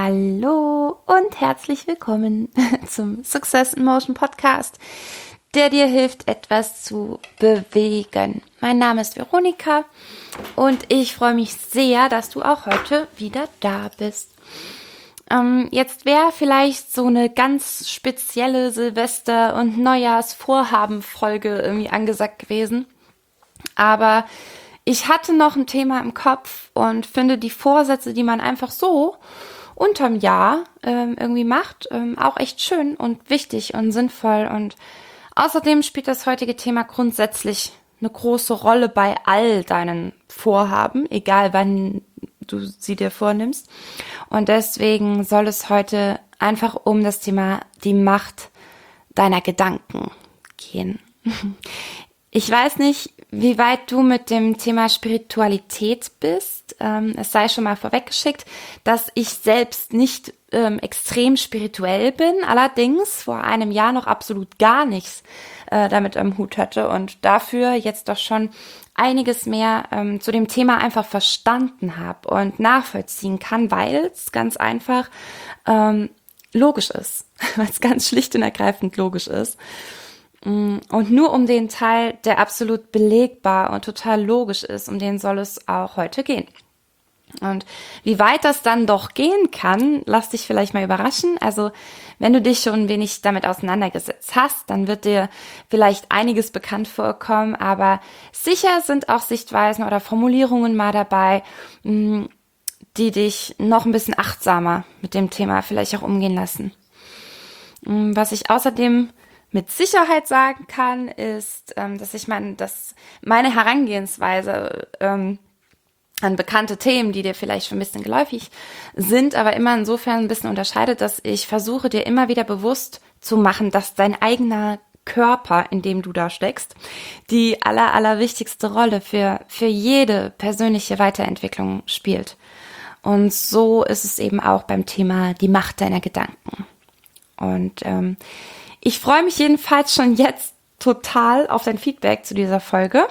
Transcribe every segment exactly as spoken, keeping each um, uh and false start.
Hallo und herzlich willkommen zum Success in Motion Podcast, der dir hilft, etwas zu bewegen. Mein Name ist Veronika und ich freue mich sehr, dass du auch heute wieder da bist. Ähm, jetzt wäre vielleicht so eine ganz spezielle Silvester- und Neujahrsvorhaben-Folge irgendwie angesagt gewesen, aber ich hatte noch ein Thema im Kopf und finde die Vorsätze, die man einfach so unterm Jahr ähm, irgendwie macht, ähm, auch echt schön und wichtig und sinnvoll. Und außerdem spielt das heutige Thema grundsätzlich eine große Rolle bei all deinen Vorhaben, egal wann du sie dir vornimmst. Und deswegen soll es heute einfach um das Thema die Macht deiner Gedanken gehen. Ich weiß nicht, wie weit du mit dem Thema Spiritualität bist. Ähm, es sei schon mal vorweggeschickt, dass ich selbst nicht ähm, extrem spirituell bin, allerdings vor einem Jahr noch absolut gar nichts äh, damit am Hut hatte und dafür jetzt doch schon einiges mehr ähm, zu dem Thema einfach verstanden habe und nachvollziehen kann, weil es ganz einfach ähm, logisch ist, weil es ganz schlicht und ergreifend logisch ist. Und nur um den Teil, der absolut belegbar und total logisch ist, um den soll es auch heute gehen. Und wie weit das dann doch gehen kann, lass dich vielleicht mal überraschen. Also wenn du dich schon ein wenig damit auseinandergesetzt hast, dann wird dir vielleicht einiges bekannt vorkommen, aber sicher sind auch Sichtweisen oder Formulierungen mal dabei, die dich noch ein bisschen achtsamer mit dem Thema vielleicht auch umgehen lassen. Was ich außerdem mit Sicherheit sagen kann, ist, ähm, dass ich meine, dass meine Herangehensweise ähm, an bekannte Themen, die dir vielleicht schon ein bisschen geläufig sind, aber immer insofern ein bisschen unterscheidet, dass ich versuche, dir immer wieder bewusst zu machen, dass dein eigener Körper, in dem du da steckst, die aller, aller wichtigste Rolle für, für jede persönliche Weiterentwicklung spielt. Und so ist es eben auch beim Thema die Macht deiner Gedanken. Und ähm, ich freue mich jedenfalls schon jetzt total auf dein Feedback zu dieser Folge.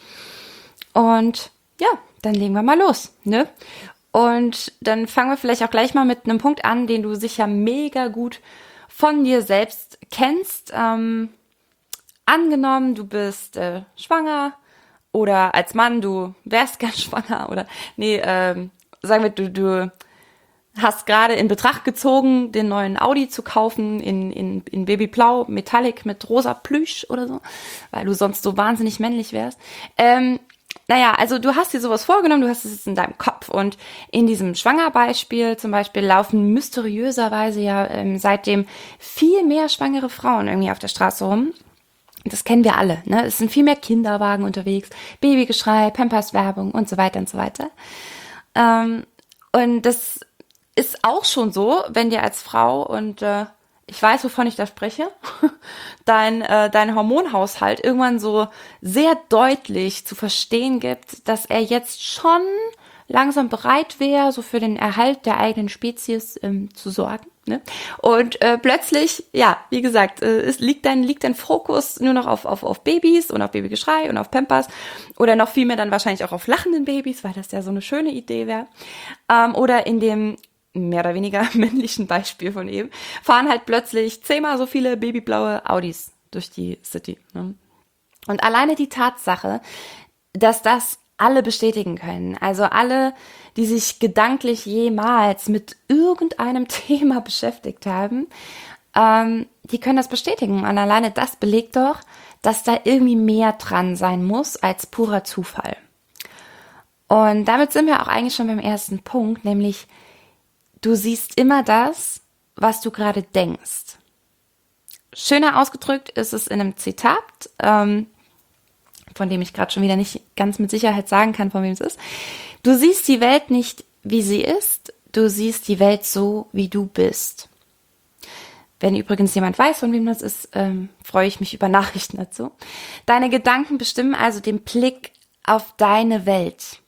Und ja, dann legen wir mal los, ne? Und dann fangen wir vielleicht auch gleich mal mit einem Punkt an, den du sicher mega gut von dir selbst kennst. Ähm, angenommen, du bist äh, schwanger oder als Mann, du wärst gern schwanger oder nee, ähm, sagen wir, du, du hast gerade in Betracht gezogen, den neuen Audi zu kaufen in, in, in Babyblau, Metallic mit rosa Plüsch oder so, weil du sonst so wahnsinnig männlich wärst. Ähm, naja, also du hast dir sowas vorgenommen, du hast es jetzt in deinem Kopf und in diesem Schwangerbeispiel zum Beispiel laufen mysteriöserweise ja ähm, seitdem viel mehr schwangere Frauen irgendwie auf der Straße rum. Das kennen wir alle, ne? Es sind viel mehr Kinderwagen unterwegs, Babygeschrei, Pampers-Werbung und so weiter und so weiter. Ähm, und das ist auch schon so, wenn dir als Frau, und äh, ich weiß, wovon ich da spreche, dein, äh, dein Hormonhaushalt irgendwann so sehr deutlich zu verstehen gibt, dass er jetzt schon langsam bereit wäre, so für den Erhalt der eigenen Spezies ähm, zu sorgen. Ne? Und äh, plötzlich, ja, wie gesagt, äh, es liegt dein, liegt dein Fokus nur noch auf, auf, auf Babys und auf Babygeschrei und auf Pampers oder noch viel mehr dann wahrscheinlich auch auf lachenden Babys, weil das ja so eine schöne Idee wäre. Ähm, oder in dem mehr oder weniger männlichen Beispiel von eben, fahren halt plötzlich zehnmal so viele babyblaue Audis durch die City. Ne? Und alleine die Tatsache, dass das alle bestätigen können, also alle, die sich gedanklich jemals mit irgendeinem Thema beschäftigt haben, ähm, die können das bestätigen. Und alleine das belegt doch, dass da irgendwie mehr dran sein muss als purer Zufall. Und damit sind wir auch eigentlich schon beim ersten Punkt, nämlich du siehst immer das, was du gerade denkst. Schöner ausgedrückt ist es in einem Zitat, ähm, von dem ich gerade schon wieder nicht ganz mit Sicherheit sagen kann, von wem es ist. Du siehst die Welt nicht, wie sie ist, du siehst die Welt so, wie du bist. Wenn übrigens jemand weiß, von wem das ist, ähm, freue ich mich über Nachrichten dazu. Deine Gedanken bestimmen also den Blick auf deine Welt.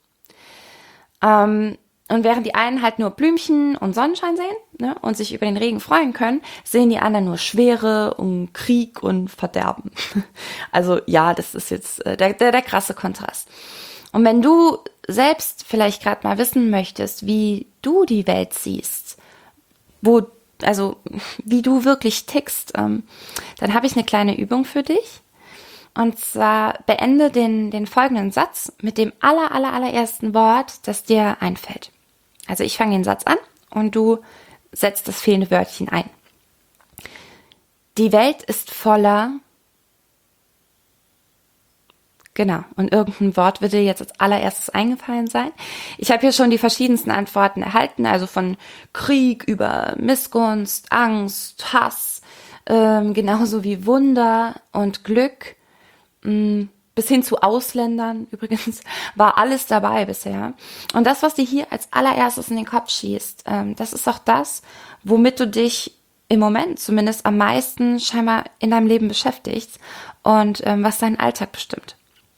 Ähm, Und während die einen halt nur Blümchen und Sonnenschein sehen, ne, und sich über den Regen freuen können, sehen die anderen nur Schwere und Krieg und Verderben. Also ja, das ist jetzt äh, der, der, der krasse Kontrast. Und wenn du selbst vielleicht gerade mal wissen möchtest, wie du die Welt siehst, wo, also wie du wirklich tickst, ähm, dann habe ich eine kleine Übung für dich. Und zwar beende den, den folgenden Satz mit dem aller, aller, allerersten Wort, das dir einfällt. Also ich fange den Satz an und du setzt das fehlende Wörtchen ein. Die Welt ist voller... Genau, und irgendein Wort wird dir jetzt als allererstes eingefallen sein. Ich habe hier schon die verschiedensten Antworten erhalten, also von Krieg über Missgunst, Angst, Hass, ähm, genauso wie Wunder und Glück, mh, bis hin zu Ausländern übrigens, war alles dabei bisher. Und das, was dir hier als allererstes in den Kopf schießt, ähm, das ist auch das, womit du dich im Moment zumindest am meisten scheinbar in deinem Leben beschäftigst und ähm, was deinen Alltag bestimmt.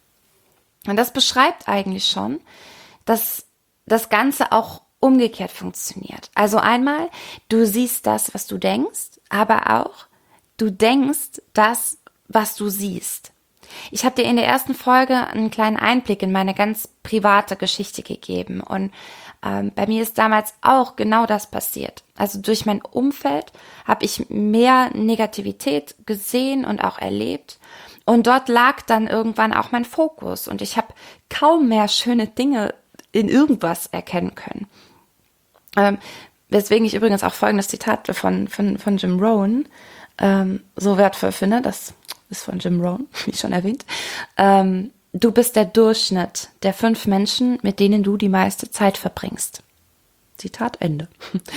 Und das beschreibt eigentlich schon, dass das Ganze auch umgekehrt funktioniert. Also einmal, du siehst das, was du denkst, aber auch, du denkst das, was du siehst. Ich habe dir in der ersten Folge einen kleinen Einblick in meine ganz private Geschichte gegeben. Und ähm, bei mir ist damals auch genau das passiert. Also durch mein Umfeld habe ich mehr Negativität gesehen und auch erlebt. Und dort lag dann irgendwann auch mein Fokus und ich habe kaum mehr schöne Dinge in irgendwas erkennen können. Ähm, weswegen ich übrigens auch folgendes Zitat von, von, von Jim Rohn ähm, so wertvoll finde, das ist von Jim Rohn, wie schon erwähnt. Ähm, du bist der Durchschnitt der fünf Menschen, mit denen du die meiste Zeit verbringst. Zitat Ende.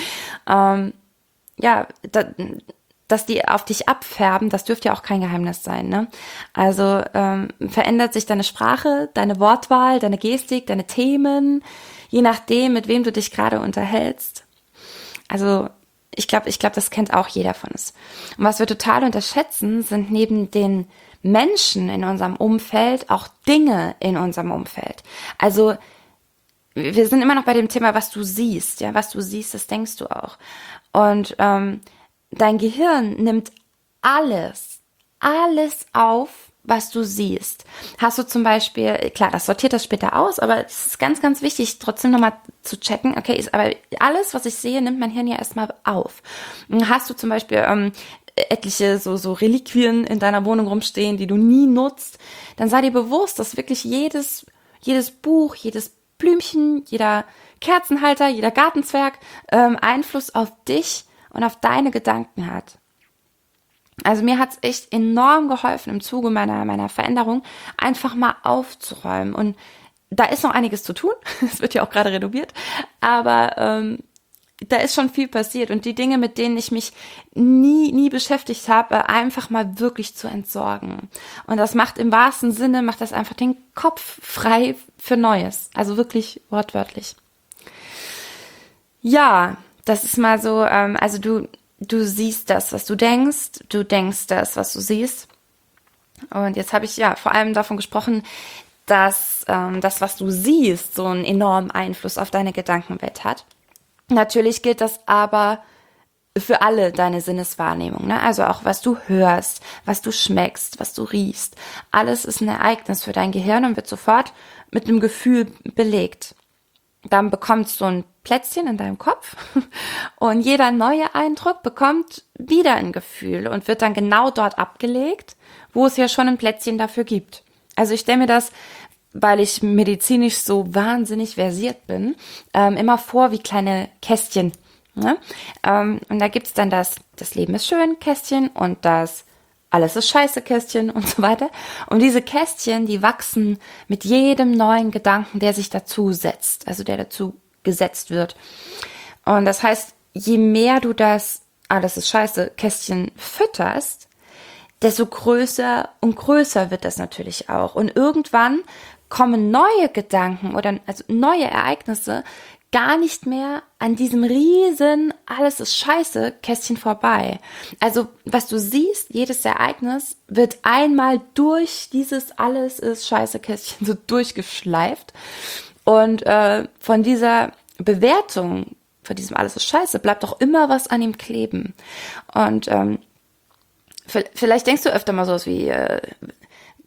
ähm, ja, da, dass die auf dich abfärben, das dürfte ja auch kein Geheimnis sein, ne? Also ähm, verändert sich deine Sprache, deine Wortwahl, deine Gestik, deine Themen, je nachdem, mit wem du dich gerade unterhältst. Also ich glaube, ich glaube, das kennt auch jeder von uns. Und was wir total unterschätzen, sind neben den Menschen in unserem Umfeld auch Dinge in unserem Umfeld. Also wir sind immer noch bei dem Thema, was du siehst, ja, was du siehst, das denkst du auch. Und ähm, dein Gehirn nimmt alles, alles auf, was du siehst. Hast du zum Beispiel, klar, das sortiert das später aus, aber es ist ganz, ganz wichtig, trotzdem nochmal zu checken, okay, ist, aber alles, was ich sehe, nimmt mein Hirn ja erstmal auf. Hast du zum Beispiel ähm, etliche so, so Reliquien in deiner Wohnung rumstehen, die du nie nutzt, dann sei dir bewusst, dass wirklich jedes, jedes Buch, jedes Blümchen, jeder Kerzenhalter, jeder Gartenzwerg ähm, Einfluss auf dich und auf deine Gedanken hat. Also mir hat's echt enorm geholfen im Zuge meiner meiner Veränderung, einfach mal aufzuräumen. Und da ist noch einiges zu tun. Es wird ja auch gerade renoviert, aber ähm, da ist schon viel passiert. Und die Dinge, mit denen ich mich nie nie beschäftigt habe, einfach mal wirklich zu entsorgen. Und das macht im wahrsten Sinne, macht das einfach den Kopf frei für Neues. Also wirklich wortwörtlich. Ja, das ist mal so, ähm, also du Du siehst das, was du denkst, du denkst das, was du siehst. Und jetzt habe ich ja vor allem davon gesprochen, dass ähm, das, was du siehst, so einen enormen Einfluss auf deine Gedankenwelt hat. Natürlich gilt das aber für alle deine Sinneswahrnehmung, ne? Also auch was du hörst, was du schmeckst, was du riechst. Alles ist ein Ereignis für dein Gehirn und wird sofort mit einem Gefühl belegt. Dann bekommst du ein Plätzchen in deinem Kopf und jeder neue Eindruck bekommt wieder ein Gefühl und wird dann genau dort abgelegt, wo es ja schon ein Plätzchen dafür gibt. Also ich stelle mir das, weil ich medizinisch so wahnsinnig versiert bin, ähm, immer vor wie kleine Kästchen. Ne? Ähm, und da gibt's dann das, das Leben ist schön Kästchen und das alles ist scheiße Kästchen und so weiter. Und diese Kästchen, die wachsen mit jedem neuen Gedanken, der sich dazu setzt, also der dazu gesetzt wird. Und das heißt, je mehr du das alles ist scheiße Kästchen fütterst, desto größer und größer wird das natürlich auch. Und irgendwann kommen neue Gedanken oder also neue Ereignisse gar nicht mehr an diesem riesen alles ist scheiße Kästchen vorbei. Also was du siehst, jedes Ereignis wird einmal durch dieses alles ist scheiße Kästchen so durchgeschleift und äh, von dieser Bewertung, von diesem alles ist scheiße, bleibt auch immer was an ihm kleben. Und ähm, vielleicht denkst du öfter mal sowas wie äh,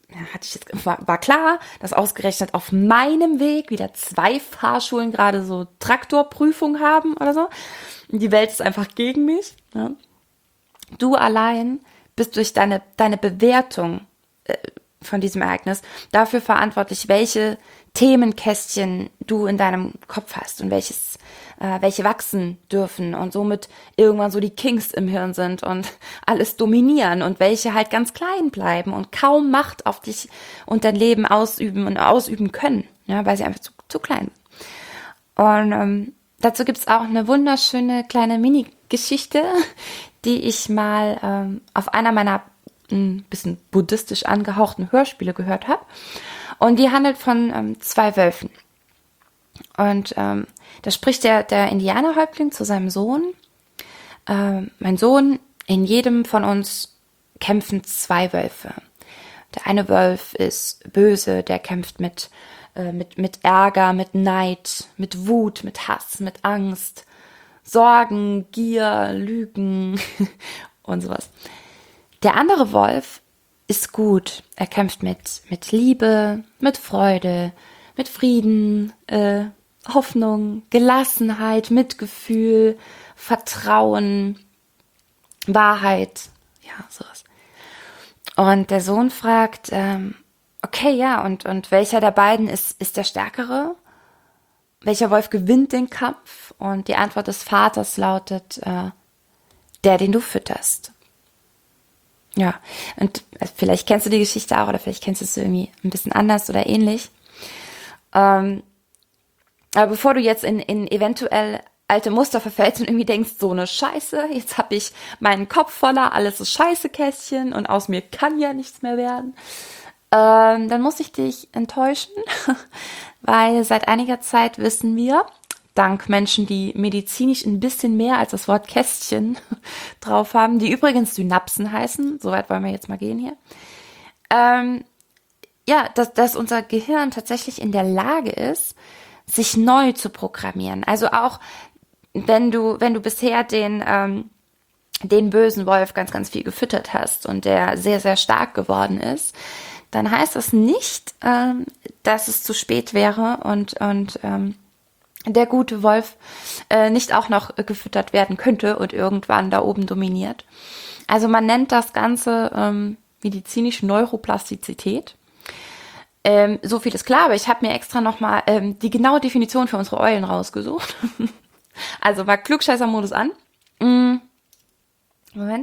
ja, hatte ich jetzt, war, war klar, dass ausgerechnet auf meinem Weg wieder zwei Fahrschulen gerade so Traktorprüfung haben oder so. Und die Welt ist einfach gegen mich. Ja. Du allein bist durch deine, deine Bewertung äh, von diesem Ereignis dafür verantwortlich, welche Themenkästchen du in deinem Kopf hast und welches, äh, welche wachsen dürfen und somit irgendwann so die Kings im Hirn sind und alles dominieren und welche halt ganz klein bleiben und kaum Macht auf dich und dein Leben ausüben und ausüben können, ja, weil sie einfach zu, zu klein sind. Und ähm, dazu gibt's auch eine wunderschöne kleine Mini-Geschichte, die ich mal ähm, auf einer meiner ein bisschen buddhistisch angehauchten Hörspiele gehört habe. Und die handelt von ähm, zwei Wölfen. Und ähm, da spricht der, der Indianerhäuptling zu seinem Sohn. Ähm, mein Sohn, in jedem von uns kämpfen zwei Wölfe. Der eine Wolf ist böse, der kämpft mit, äh, mit, mit Ärger, mit Neid, mit Wut, mit Hass, mit Angst, Sorgen, Gier, Lügen und sowas. Der andere Wolf ist gut. Er kämpft mit, mit Liebe, mit Freude, mit Frieden, äh, Hoffnung, Gelassenheit, Mitgefühl, Vertrauen, Wahrheit, ja, sowas. Und der Sohn fragt, ähm, okay, ja, und, und welcher der beiden ist, ist der Stärkere? Welcher Wolf gewinnt den Kampf? Und die Antwort des Vaters lautet, äh, der, den du fütterst. Ja, und vielleicht kennst du die Geschichte auch oder vielleicht kennst du es irgendwie ein bisschen anders oder ähnlich. Ähm, aber bevor du jetzt in, in eventuell alte Muster verfällst und irgendwie denkst, so eine Scheiße, jetzt habe ich meinen Kopf voller, alles ist Scheiße-Kästchen und aus mir kann ja nichts mehr werden, ähm, dann muss ich dich enttäuschen, weil seit einiger Zeit wissen wir, dank Menschen, die medizinisch ein bisschen mehr als das Wort Kästchen drauf haben, die übrigens Synapsen heißen, soweit wollen wir jetzt mal gehen hier, ähm, ja, dass, dass unser Gehirn tatsächlich in der Lage ist, sich neu zu programmieren. Also auch, wenn du, wenn du bisher den, ähm, den bösen Wolf ganz, ganz viel gefüttert hast und der sehr, sehr stark geworden ist, dann heißt das nicht, ähm, dass es zu spät wäre und, und ähm, der gute Wolf äh, nicht auch noch äh, gefüttert werden könnte und irgendwann da oben dominiert. Also man nennt das Ganze ähm, medizinisch Neuroplastizität. Ähm, so viel ist klar, aber ich habe mir extra nochmal ähm, die genaue Definition für unsere Eulen rausgesucht. Also mal Klugscheißer-Modus an. Mm. Moment.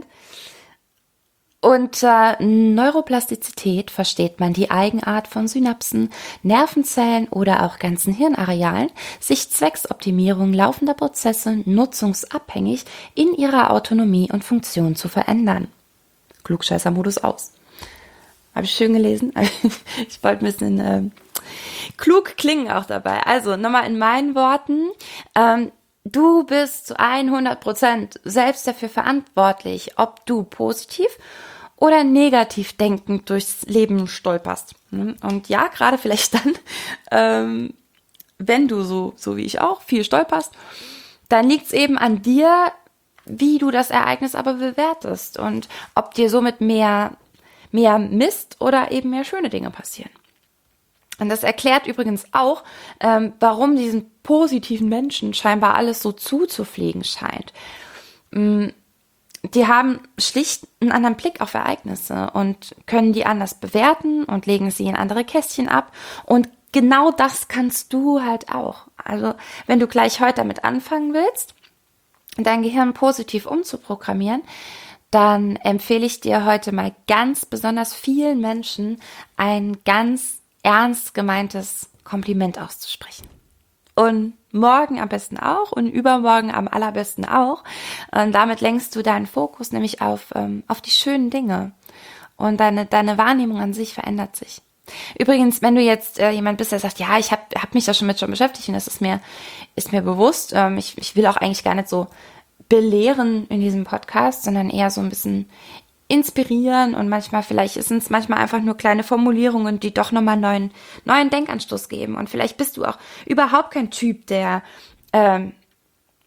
Unter Neuroplastizität versteht man die Eigenart von Synapsen, Nervenzellen oder auch ganzen Hirnarealen, sich zwecks Optimierung laufender Prozesse nutzungsabhängig in ihrer Autonomie und Funktion zu verändern. Klugscheißer-Modus aus. Habe ich schön gelesen. Ich wollte ein bisschen äh, klug klingen auch dabei. Also nochmal in meinen Worten. Ähm, du bist zu hundert Prozent selbst dafür verantwortlich, ob du positiv oder negativ denkend durchs Leben stolperst. Und ja, gerade vielleicht dann, ähm, wenn du so, so wie ich auch, viel stolperst, dann liegt es eben an dir, wie du das Ereignis aber bewertest und ob dir somit mehr mehr Mist oder eben mehr schöne Dinge passieren. Und das erklärt übrigens auch, ähm, warum diesen positiven Menschen scheinbar alles so zuzufliegen scheint. Ähm, die haben schlicht einen anderen Blick auf Ereignisse und können die anders bewerten und legen sie in andere Kästchen ab. Und genau das kannst du halt auch. Also wenn du gleich heute damit anfangen willst, dein Gehirn positiv umzuprogrammieren, dann empfehle ich dir heute mal ganz besonders vielen Menschen ein ganz ernst gemeintes Kompliment auszusprechen. Und morgen am besten auch und übermorgen am allerbesten auch. Und damit lenkst du deinen Fokus nämlich auf, ähm, auf die schönen Dinge. Und deine, deine Wahrnehmung an sich verändert sich. Übrigens, wenn du jetzt äh, jemand bist, der sagt, ja, ich habe hab mich da schon mit schon beschäftigt und das ist mir, ist mir bewusst. Ähm, ich, ich will auch eigentlich gar nicht so belehren in diesem Podcast, sondern eher so ein bisschen inspirieren und manchmal vielleicht sind es manchmal einfach nur kleine Formulierungen, die doch nochmal neuen neuen Denkanstoß geben und vielleicht bist du auch überhaupt kein Typ, der ähm,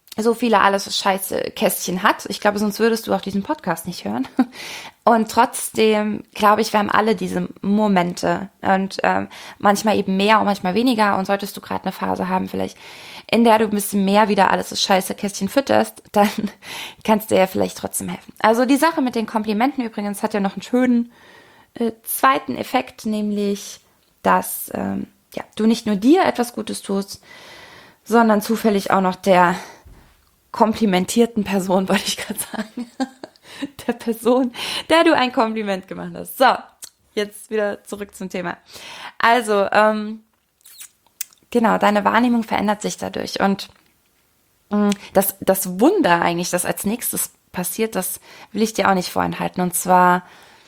so viele alles ist scheiße Kästchen hat. Ich glaube, sonst würdest du auch diesen Podcast nicht hören. Und trotzdem, glaube ich, wir haben alle diese Momente und ähm, manchmal eben mehr und manchmal weniger. Und solltest du gerade eine Phase haben, vielleicht in der du ein bisschen mehr wieder alles ist scheiße Kästchen fütterst, dann kannst du ja vielleicht trotzdem helfen. Also die Sache mit den Komplimenten übrigens hat ja noch einen schönen äh, zweiten Effekt, nämlich, dass ähm, ja, du nicht nur dir etwas Gutes tust, sondern zufällig auch noch der komplimentierten Person, wollte ich gerade sagen. Der Person, der du ein Kompliment gemacht hast. So, jetzt wieder zurück zum Thema. Also, ähm, genau, deine Wahrnehmung verändert sich dadurch. Und mh, das, das Wunder eigentlich, das als nächstes passiert, das will ich dir auch nicht vorenthalten. Und zwar,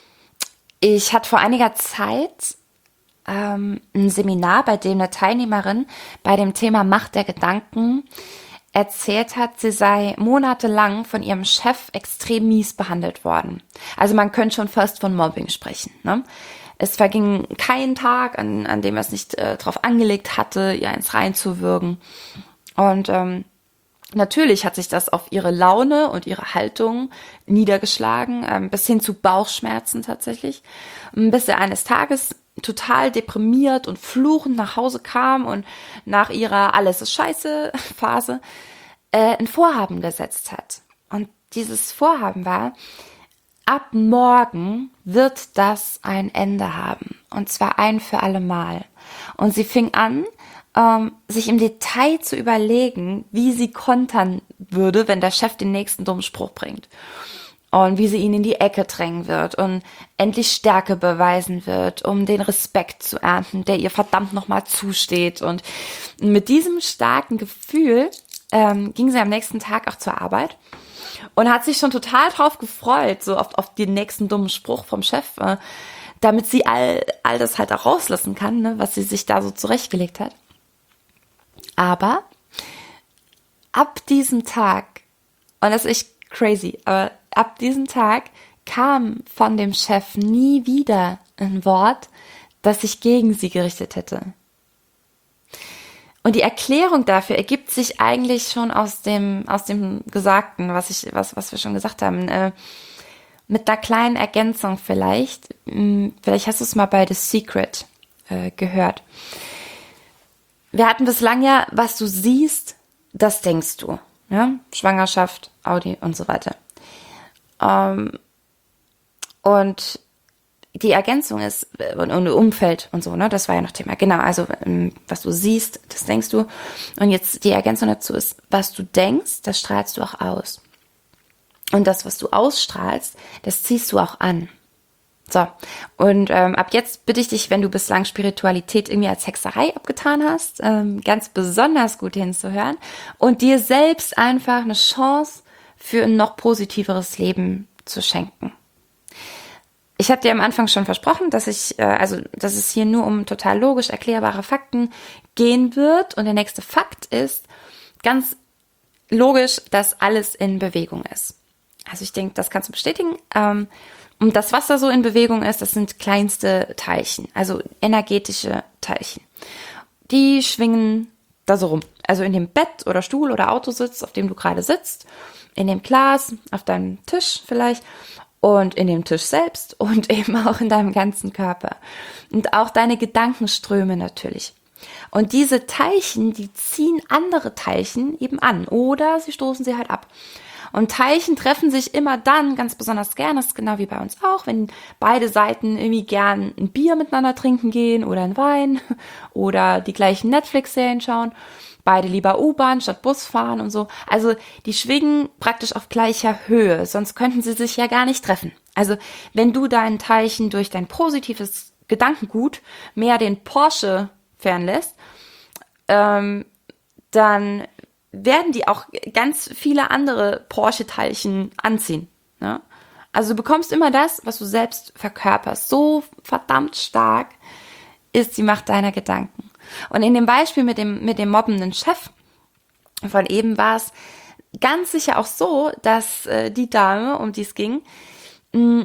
ich hatte vor einiger Zeit ähm, ein Seminar, bei dem eine Teilnehmerin bei dem Thema Macht der Gedanken erzählt hat, sie sei monatelang von ihrem Chef extrem mies behandelt worden. Also man könnte schon fast von Mobbing sprechen. Ne? Es verging kein Tag, an, an dem er es nicht äh, drauf angelegt hatte, ihr eins reinzuwürgen. Und ähm, natürlich hat sich das auf ihre Laune und ihre Haltung niedergeschlagen, ähm, bis hin zu Bauchschmerzen tatsächlich. Bis er eines Tages total deprimiert und fluchend nach Hause kam und nach ihrer Alles ist scheiße Phase äh, ein Vorhaben gesetzt hat. Und dieses Vorhaben war, ab morgen wird das ein Ende haben. Und zwar ein für alle Mal. Und sie fing an, ähm, sich im Detail zu überlegen, wie sie kontern würde, wenn der Chef den nächsten dummen Spruch bringt. Und wie sie ihn in die Ecke drängen wird und endlich Stärke beweisen wird, um den Respekt zu ernten, der ihr verdammt nochmal zusteht. Und mit diesem starken Gefühl ähm, ging sie am nächsten Tag auch zur Arbeit und hat sich schon total drauf gefreut, so auf, auf den nächsten dummen Spruch vom Chef, äh, damit sie all, all das halt auch rauslassen kann, ne, was sie sich da so zurechtgelegt hat. Aber ab diesem Tag, und das ist echt crazy, aber ab diesem Tag kam von dem Chef nie wieder ein Wort, das sich gegen sie gerichtet hätte. Und die Erklärung dafür ergibt sich eigentlich schon aus dem, aus dem Gesagten, was ich, was, was wir schon gesagt haben. Äh, mit einer kleinen Ergänzung vielleicht. Vielleicht hast du es mal bei The Secret äh, gehört. Wir hatten bislang ja, was du siehst, das denkst du. Ja? Schwangerschaft, Audi und so weiter. Um, und die Ergänzung ist, und, und Umfeld und so, ne, das war ja noch Thema. Genau, also was du siehst, das denkst du. Und jetzt die Ergänzung dazu ist, was du denkst, das strahlst du auch aus. Und das, was du ausstrahlst, das ziehst du auch an. So, und ähm, ab jetzt bitte ich dich, wenn du bislang Spiritualität irgendwie als Hexerei abgetan hast, ähm, ganz besonders gut hinzuhören und dir selbst einfach eine Chance für ein noch positiveres Leben zu schenken. Ich habe dir am Anfang schon versprochen, dass ich, äh, also dass es hier nur um total logisch erklärbare Fakten gehen wird. Und der nächste Fakt ist ganz logisch, dass alles in Bewegung ist. Also ich denke, das kannst du bestätigen. Ähm, und das, was da so in Bewegung ist, das sind kleinste Teilchen, also energetische Teilchen. Die schwingen da so rum. Also in dem Bett oder Stuhl oder Autositz, auf dem du gerade sitzt, in dem Glas, auf deinem Tisch vielleicht und in dem Tisch selbst und eben auch in deinem ganzen Körper. Und auch deine Gedankenströme natürlich. Und diese Teilchen, die ziehen andere Teilchen eben an oder sie stoßen sie halt ab. Und Teilchen treffen sich immer dann ganz besonders gern, das ist genau wie bei uns auch, wenn beide Seiten irgendwie gern ein Bier miteinander trinken gehen oder ein Wein oder die gleichen Netflix-Serien schauen. Beide lieber U-Bahn statt Bus fahren und so. Also die schwingen praktisch auf gleicher Höhe, sonst könnten sie sich ja gar nicht treffen. Also wenn du deinen Teilchen durch dein positives Gedankengut mehr den Porsche fernlässt, ähm, dann werden die auch ganz viele andere Porsche-Teilchen anziehen. Ne? Also du bekommst immer das, was du selbst verkörperst. So verdammt stark ist die Macht deiner Gedanken. Und in dem Beispiel mit dem, mit dem mobbenden Chef von eben war es ganz sicher auch so, dass äh, die Dame, um die es ging, mh,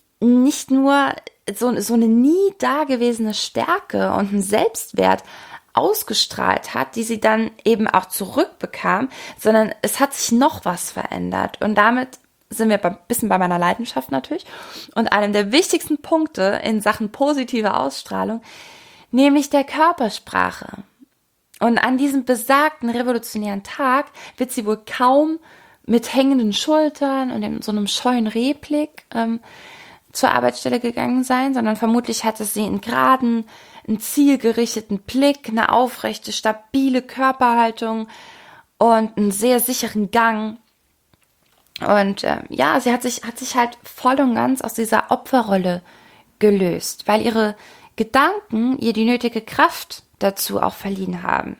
nicht nur so, so eine nie dagewesene Stärke und einen Selbstwert ausgestrahlt hat, die sie dann eben auch zurückbekam, sondern es hat sich noch was verändert. Und damit sind wir ein bisschen bei meiner Leidenschaft natürlich und einem der wichtigsten Punkte in Sachen positive Ausstrahlung, nämlich der Körpersprache. Und an diesem besagten revolutionären Tag wird sie wohl kaum mit hängenden Schultern und in so einem scheuen Rehblick ähm, zur Arbeitsstelle gegangen sein, sondern vermutlich hatte sie einen geraden, einen zielgerichteten Blick, eine aufrechte, stabile Körperhaltung und einen sehr sicheren Gang. Und äh, ja, sie hat sich, hat sich halt voll und ganz aus dieser Opferrolle gelöst, weil ihre Gedanken ihr die nötige Kraft dazu auch verliehen haben.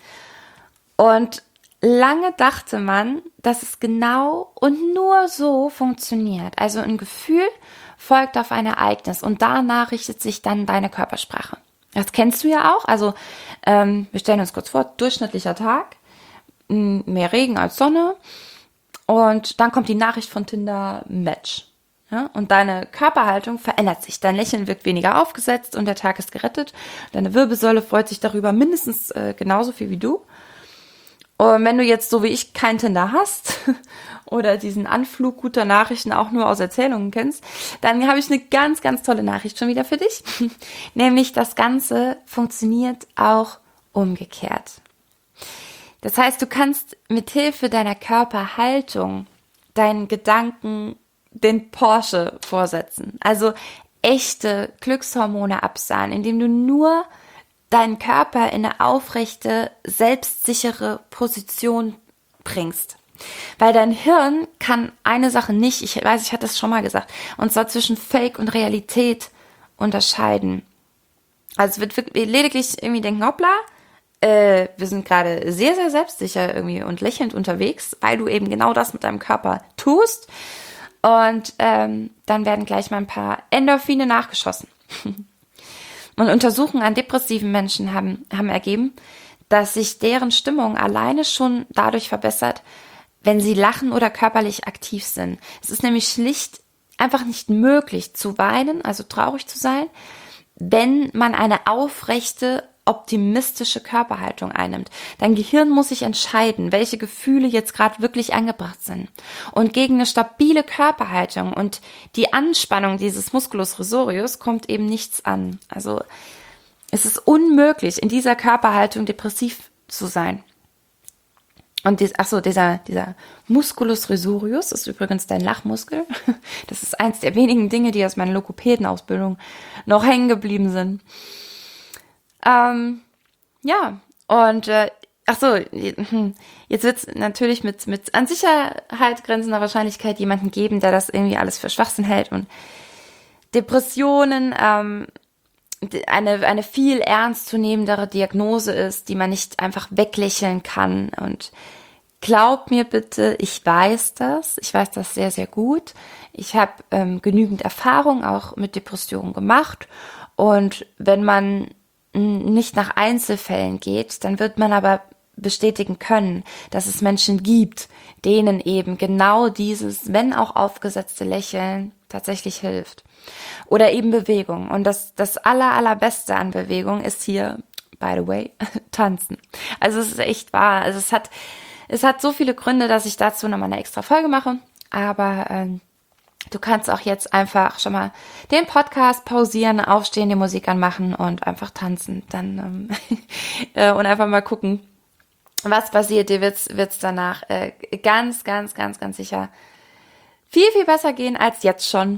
Und lange dachte man, dass es genau und nur so funktioniert. Also ein Gefühl folgt auf ein Ereignis und danach richtet sich dann deine Körpersprache. Das kennst du ja auch. Also ähm, wir stellen uns kurz vor, durchschnittlicher Tag, mehr Regen als Sonne. Und dann kommt die Nachricht von Tinder, Match. Ja, und deine Körperhaltung verändert sich. Dein Lächeln wirkt weniger aufgesetzt und der Tag ist gerettet. Deine Wirbelsäule freut sich darüber mindestens äh, genauso viel wie du. Und wenn du jetzt so wie ich kein Tinder hast oder diesen Anflug guter Nachrichten auch nur aus Erzählungen kennst, dann habe ich eine ganz, ganz tolle Nachricht schon wieder für dich. Nämlich das Ganze funktioniert auch umgekehrt. Das heißt, du kannst mit Hilfe deiner Körperhaltung deinen Gedanken den Porsche vorsetzen. Also echte Glückshormone absahen, indem du nur deinen Körper in eine aufrechte, selbstsichere Position bringst. Weil dein Hirn kann eine Sache nicht, ich weiß, ich hatte es schon mal gesagt, und zwar zwischen Fake und Realität unterscheiden. Also es wird lediglich irgendwie denken, hoppla, Äh, wir sind gerade sehr, sehr selbstsicher irgendwie und lächelnd unterwegs, weil du eben genau das mit deinem Körper tust. Und ähm, dann werden gleich mal ein paar Endorphine nachgeschossen. Und Untersuchungen an depressiven Menschen haben, haben ergeben, dass sich deren Stimmung alleine schon dadurch verbessert, wenn sie lachen oder körperlich aktiv sind. Es ist nämlich schlicht einfach nicht möglich zu weinen, also traurig zu sein, wenn man eine aufrechte, optimistische Körperhaltung einnimmt. Dein Gehirn muss sich entscheiden, welche Gefühle jetzt gerade wirklich angebracht sind. Und gegen eine stabile Körperhaltung und die Anspannung dieses Musculus resorius kommt eben nichts an. Also es ist unmöglich, in dieser Körperhaltung depressiv zu sein. Und dies, ach so, dieser, dieser Musculus resorius ist übrigens dein Lachmuskel. Das ist eins der wenigen Dinge, die aus meiner Logopädenausbildung noch hängen geblieben sind. Ähm, ja, und äh, ach so, jetzt wird es natürlich mit, mit an Sicherheit grenzender Wahrscheinlichkeit jemanden geben, der das irgendwie alles für Schwachsinn hält und Depressionen ähm, eine, eine viel ernstzunehmendere Diagnose ist, die man nicht einfach weglächeln kann. Und glaub mir bitte, ich weiß das, ich weiß das sehr, sehr gut. Ich habe ähm, genügend Erfahrung auch mit Depressionen gemacht und wenn man nicht nach Einzelfällen geht, dann wird man aber bestätigen können, dass es Menschen gibt, denen eben genau dieses, wenn auch aufgesetzte Lächeln tatsächlich hilft. Oder eben Bewegung. Und das, das aller, allerbeste an Bewegung ist hier, by the way, Tanzen. Also es ist echt wahr. Also es hat, es hat so viele Gründe, dass ich dazu nochmal eine extra Folge mache. Aber ähm, du kannst auch jetzt einfach schon mal den Podcast pausieren, aufstehen, die Musik anmachen und einfach tanzen. Dann ähm, äh, und einfach mal gucken, was passiert. Dir wird's wird's danach äh, ganz, ganz, ganz, ganz sicher viel, viel besser gehen als jetzt schon.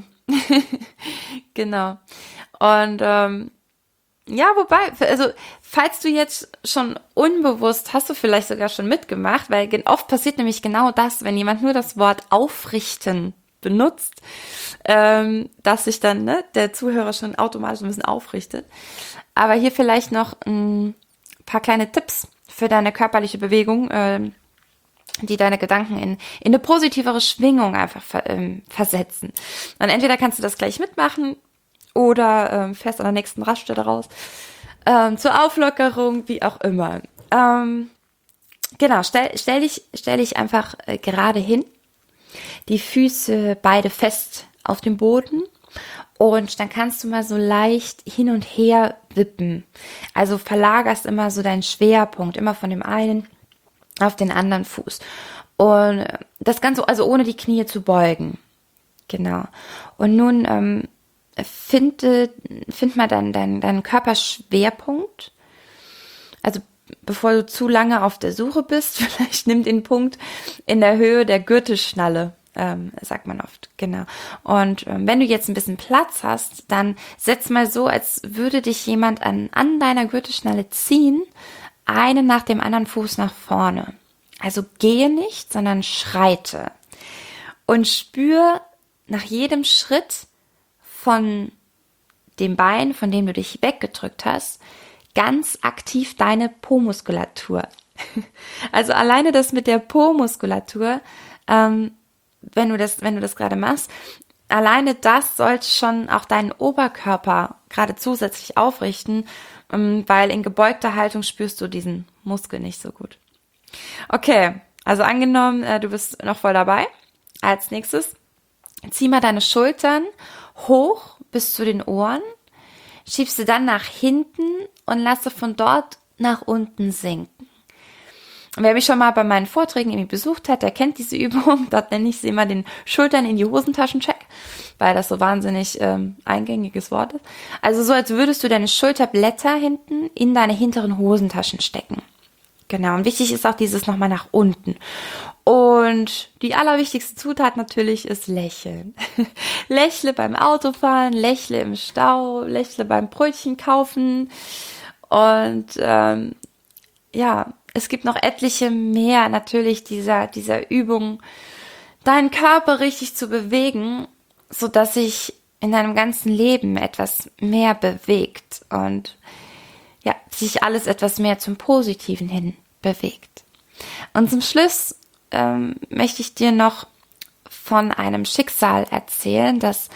Genau. Und ähm, ja, wobei, also falls du jetzt schon unbewusst, hast du vielleicht sogar schon mitgemacht, weil oft passiert nämlich genau das, wenn jemand nur das Wort aufrichten benutzt, ähm, dass sich dann ne, der Zuhörer schon automatisch ein bisschen aufrichtet. Aber hier vielleicht noch ein paar kleine Tipps für deine körperliche Bewegung, ähm, die deine Gedanken in, in eine positivere Schwingung einfach ver, ähm, versetzen. Und entweder kannst du das gleich mitmachen oder ähm, fährst an der nächsten Raststelle raus. Ähm, zur Auflockerung, wie auch immer. Ähm, genau, stell, stell, dich, stell dich einfach äh, gerade hin. Die Füße beide fest auf dem Boden Und dann kannst du mal so leicht hin und her wippen. Also verlagerst immer so deinen Schwerpunkt, immer von dem einen auf den anderen Fuß. Und das Ganze also ohne die Knie zu beugen. Genau. Und nun ähm, finde, find mal deinen, deinen, deinen Körperschwerpunkt. Also bevor du zu lange auf der Suche bist, vielleicht nimm den Punkt in der Höhe der Gürtelschnalle, ähm, sagt man oft, genau. Und ähm, wenn du jetzt ein bisschen Platz hast, dann setz mal so, als würde dich jemand an, an deiner Gürtelschnalle ziehen, einen nach dem anderen Fuß nach vorne. Also gehe nicht, sondern schreite. Und spür nach jedem Schritt von dem Bein, von dem du dich weggedrückt hast, ganz aktiv deine Po-Muskulatur. Also alleine das mit der Po-Muskulatur, ähm, wenn du das, wenn du das gerade machst, alleine das sollte schon auch deinen Oberkörper gerade zusätzlich aufrichten, ähm, weil in gebeugter Haltung spürst du diesen Muskel nicht so gut. Okay, also angenommen, äh, du bist noch voll dabei. Als nächstes, zieh mal deine Schultern hoch bis zu den Ohren, schiebst sie dann nach hinten und lasse von dort nach unten sinken. Und wer mich schon mal bei meinen Vorträgen irgendwie besucht hat, der kennt diese Übung. Dort nenne ich sie immer den Schultern in die Hosentaschen-Check, weil das so wahnsinnig ähm, eingängiges Wort ist. Also so, als würdest du deine Schulterblätter hinten in deine hinteren Hosentaschen stecken. Genau, und wichtig ist auch dieses nochmal nach unten. Und die allerwichtigste Zutat natürlich ist Lächeln. Lächle beim Autofahren, lächle im Stau, lächle beim Brötchen kaufen. Und ähm, ja, es gibt noch etliche mehr natürlich dieser, dieser Übung, deinen Körper richtig zu bewegen, sodass sich in deinem ganzen Leben etwas mehr bewegt und ja, sich alles etwas mehr zum Positiven hin bewegt. Und zum Schluss ähm, möchte ich dir noch von einem Schicksal erzählen, das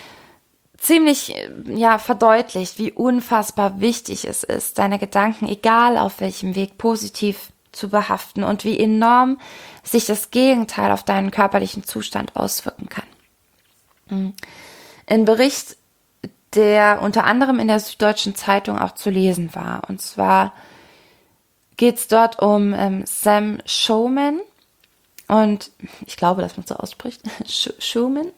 ziemlich ja verdeutlicht, wie unfassbar wichtig es ist, deine Gedanken, egal auf welchem Weg, positiv zu behaften und wie enorm sich das Gegenteil auf deinen körperlichen Zustand auswirken kann. Ein Bericht, der unter anderem in der Süddeutschen Zeitung auch zu lesen war. Und zwar geht es dort um ähm, Sam Schulman. Und ich glaube, dass man so ausspricht. Schulman.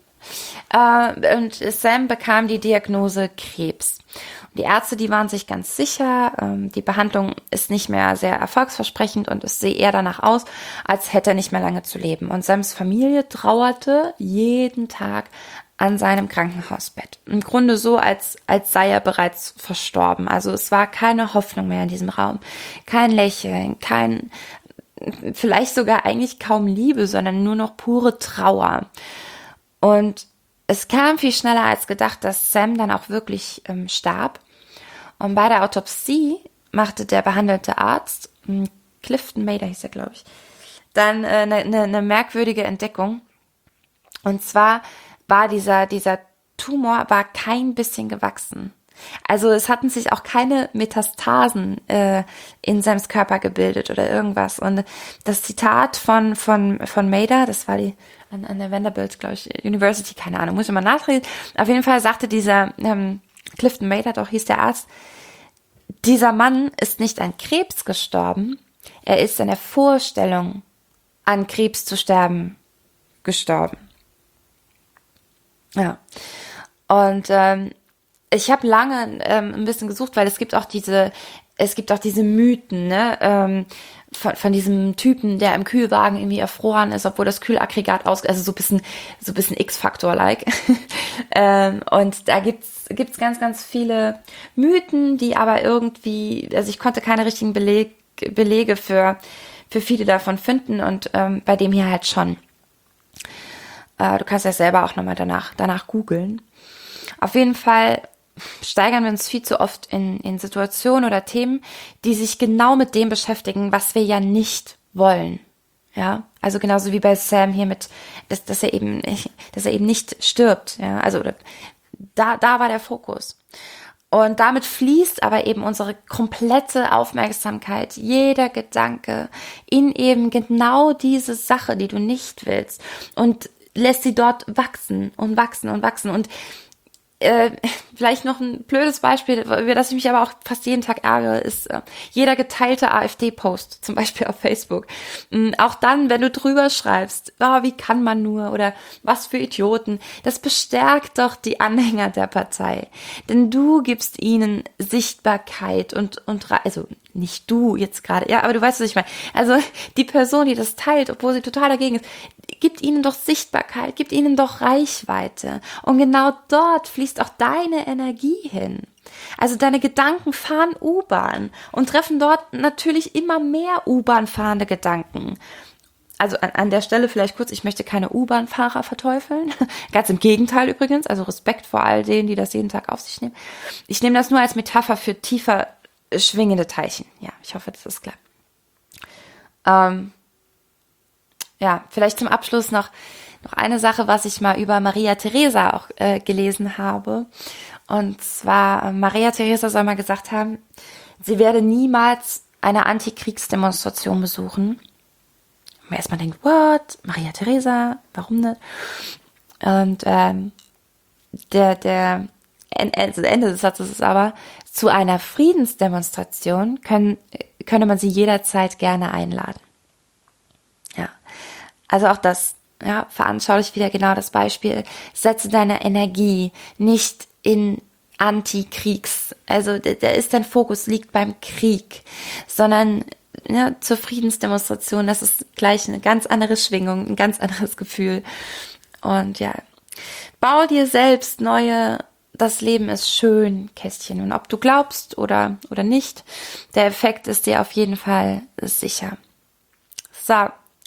Äh, und Sam bekam die Diagnose Krebs. Und die Ärzte, die waren sich ganz sicher, ähm, die Behandlung ist nicht mehr sehr erfolgsversprechend und es sehe eher danach aus, als hätte er nicht mehr lange zu leben. Und Sams Familie trauerte jeden Tag an seinem Krankenhausbett. Im Grunde so, als, als sei er bereits verstorben. Also es war keine Hoffnung mehr in diesem Raum. Kein Lächeln, kein, vielleicht sogar eigentlich kaum Liebe, sondern nur noch pure Trauer. Und es kam viel schneller als gedacht, dass Sam dann auch wirklich ähm, starb. Und bei der Autopsie machte der behandelte Arzt, Clifton Mader hieß er, glaube ich, dann eine äh, ne, ne merkwürdige Entdeckung. Und zwar war dieser, dieser Tumor war kein bisschen gewachsen. Also es hatten sich auch keine Metastasen äh, in Sams Körper gebildet oder irgendwas. Und das Zitat von von von Mader, das war die an, an der Vanderbilt, glaube ich, University, keine Ahnung, muss ich mal nachlesen. Auf jeden Fall sagte dieser ähm, Clifton Mader, doch hieß der Arzt, dieser Mann ist nicht an Krebs gestorben, er ist in der Vorstellung, an Krebs zu sterben, gestorben. Ja. Und ähm, ich habe lange ähm, ein bisschen gesucht, weil es gibt auch diese, es gibt auch diese Mythen, ne, ähm, von, von diesem Typen, der im Kühlwagen irgendwie erfroren ist, obwohl das Kühlaggregat aus, also so ein bisschen, so ein bisschen X-Faktor-like. ähm, und da gibt's gibt's ganz, ganz viele Mythen, die aber irgendwie, also ich konnte keine richtigen Beleg, Belege für für viele davon finden und ähm, bei dem hier halt schon. Äh, du kannst ja selber auch nochmal danach danach googeln. Auf jeden Fall steigern wir uns viel zu oft in, in Situationen oder Themen, die sich genau mit dem beschäftigen, was wir ja nicht wollen. Ja, also genauso wie bei Sam hier mit, dass, dass er eben, dass er eben nicht stirbt. Ja, also da, da war der Fokus. Und damit fließt aber eben unsere komplette Aufmerksamkeit, jeder Gedanke in eben genau diese Sache, die du nicht willst und lässt sie dort wachsen und wachsen und wachsen und Äh, vielleicht noch ein blödes Beispiel, über das ich mich aber auch fast jeden Tag ärgere, ist äh, jeder geteilte AfD-Post, zum Beispiel auf Facebook. Ähm, auch dann, wenn du drüber schreibst, oh, wie kann man nur oder was für Idioten, das bestärkt doch die Anhänger der Partei. Denn du gibst ihnen Sichtbarkeit und, und also nicht du jetzt gerade, ja, aber du weißt, was ich meine. Also die Person, die das teilt, obwohl sie total dagegen ist, gibt ihnen doch Sichtbarkeit, gibt ihnen doch Reichweite. Und genau dort fließt auch deine Energie hin. Also deine Gedanken fahren U-Bahn und treffen dort natürlich immer mehr U-Bahn fahrende Gedanken. Also an, an der Stelle vielleicht kurz, ich möchte keine U-Bahn-Fahrer verteufeln. Ganz im Gegenteil übrigens, also Respekt vor all denen, die das jeden Tag auf sich nehmen. Ich nehme das nur als Metapher für tiefer schwingende Teilchen. Ja, ich hoffe, das ist klar. Ähm, ja, vielleicht zum Abschluss noch, noch eine Sache, was ich mal über Maria Theresa auch äh, gelesen habe. Und zwar, äh, Maria Theresa soll mal gesagt haben, sie werde niemals eine Antikriegsdemonstration besuchen. Man erstmal denkt, what? Maria Theresa? Warum nicht? Und ähm, der, der also Ende des Satzes ist aber, zu einer Friedensdemonstration können, könne man sie jederzeit gerne einladen. Ja, also auch das, ja, veranschaulicht wieder genau das Beispiel. Setze deine Energie nicht in Antikriegs, also da ist dein Fokus liegt beim Krieg, sondern ja, zur Friedensdemonstration, das ist gleich eine ganz andere Schwingung, ein ganz anderes Gefühl. Und ja, bau dir selbst neue, das Leben ist schön, Kästchen. Und ob du glaubst oder, oder nicht, der Effekt ist dir auf jeden Fall sicher. So,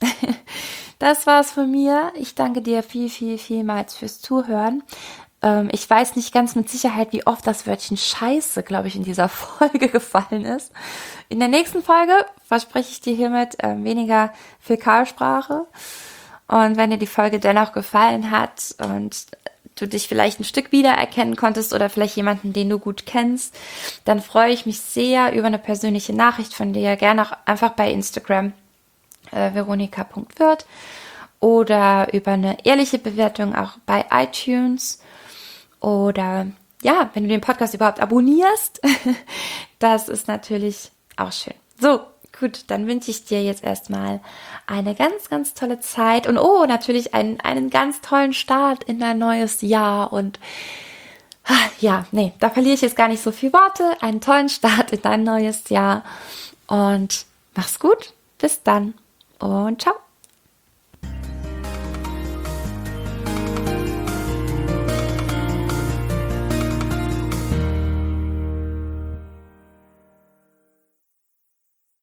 das war's von mir. Ich danke dir viel, viel, vielmals fürs Zuhören. Ähm, ich weiß nicht ganz mit Sicherheit, wie oft das Wörtchen Scheiße, glaube ich, in dieser Folge gefallen ist. In der nächsten Folge verspreche ich dir hiermit äh, weniger Fäkalsprache. Und wenn dir die Folge dennoch gefallen hat und du dich vielleicht ein Stück wiedererkennen konntest oder vielleicht jemanden, den du gut kennst, dann freue ich mich sehr über eine persönliche Nachricht von dir. Gerne auch einfach bei Instagram äh, veronika punkt wirth oder über eine ehrliche Bewertung auch bei iTunes oder ja, wenn du den Podcast überhaupt abonnierst, das ist natürlich auch schön. So, gut, dann wünsche ich dir jetzt erstmal eine ganz, ganz tolle Zeit und oh, natürlich einen, einen ganz tollen Start in dein neues Jahr und ja, nee, da verliere ich jetzt gar nicht so viel Worte. Einen tollen Start in dein neues Jahr und mach's gut, bis dann und ciao.